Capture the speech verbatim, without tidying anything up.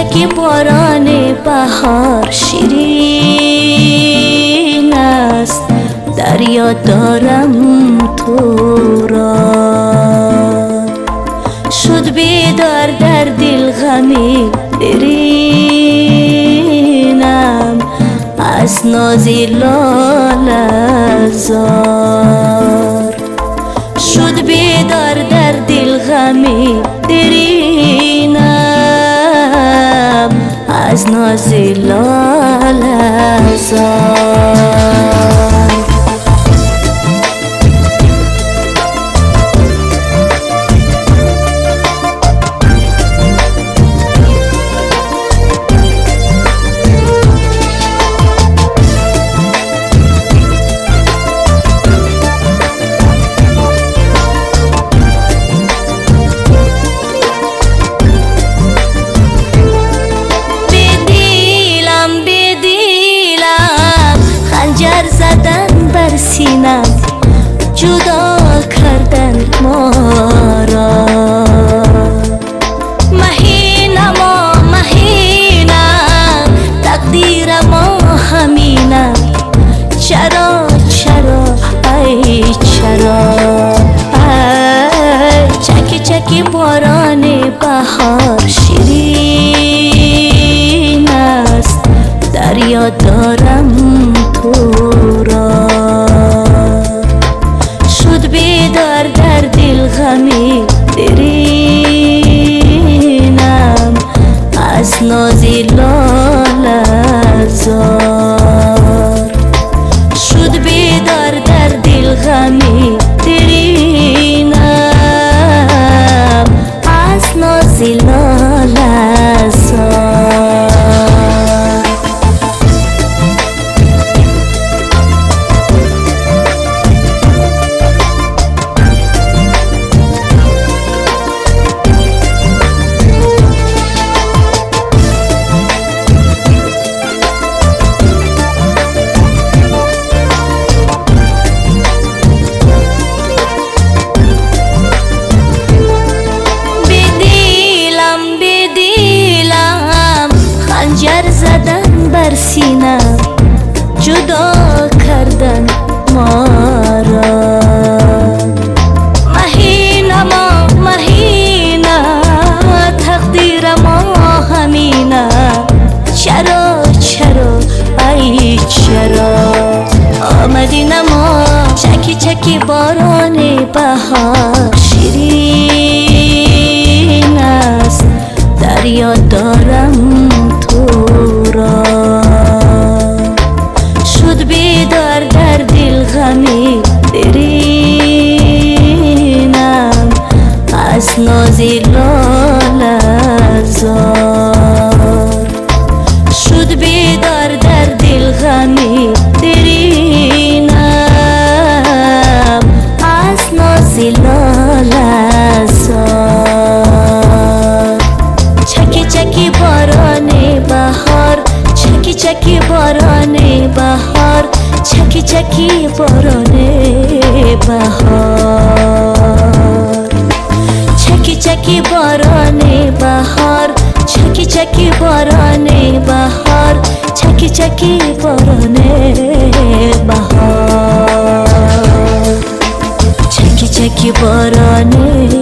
چکی باران بهار شیرین است، دریا دارم تو را. شد بیدار در دل غمی درینم، از نازی لاله زار. شد بیدار در دل غمی درینم، از نازی لاله زار. سینم جدا کردن ما را. مهینم و مهینم، تقدیر ما همینم. چرا چرا ای چرا؟ ای چکی چکی باران بهار شیرین است، دریا دارم تو را. بیدار در دل غمی درینم، از نازی لاله زار. شد بیدار در دل غمی درینم، از نازی لاله زار. سینم جدا کردن ما را. مهینم و مهینم، تقدیر ما همینم. چرا چرا ای چرا؟ آمدی نما چکی چکی باران بهار شیرین است، دریا دارم تو را. شد بیدار در دل غمی درینم، از نازی لاله زار. شد بیدار در دل غمی درینم، از نازی لاله زار. چکی چکی باران بهار، چکی چکی باران بهار، چکی چکی باران بهار. چکی چکی باران بهار، چکی چکی باران بهار، چکی چکی باران بهار. چکی چکی باران